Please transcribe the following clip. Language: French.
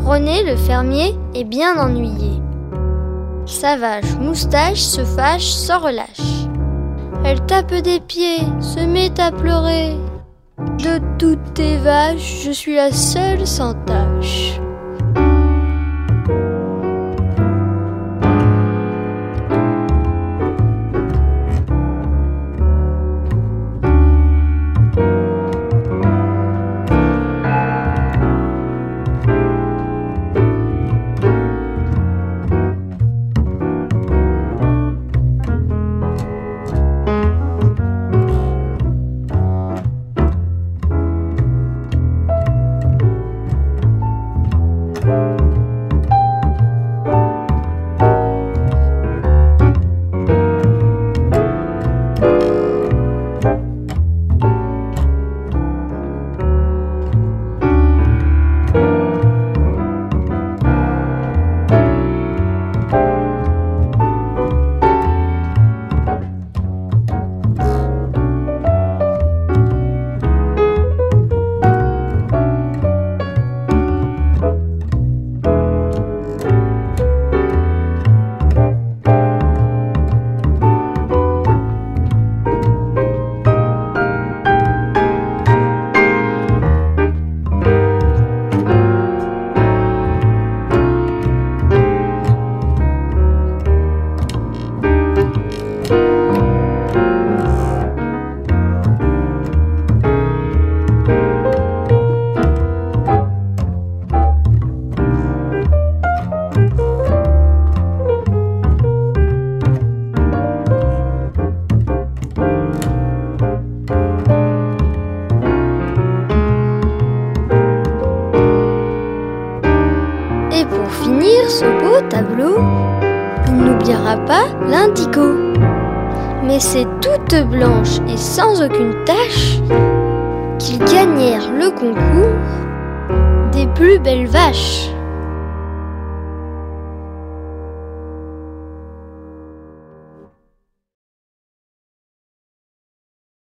René le fermier est bien ennuyé. Sa vache Moustache se fâche sans relâche. Elle tape des pieds, se met à pleurer. De toutes tes vaches, je suis la seule sans tache. Et pour finir ce beau tableau, il n'oubliera pas l'indigo. Mais c'est toute blanche et sans aucune tache qu'ils gagnèrent le concours des plus belles vaches.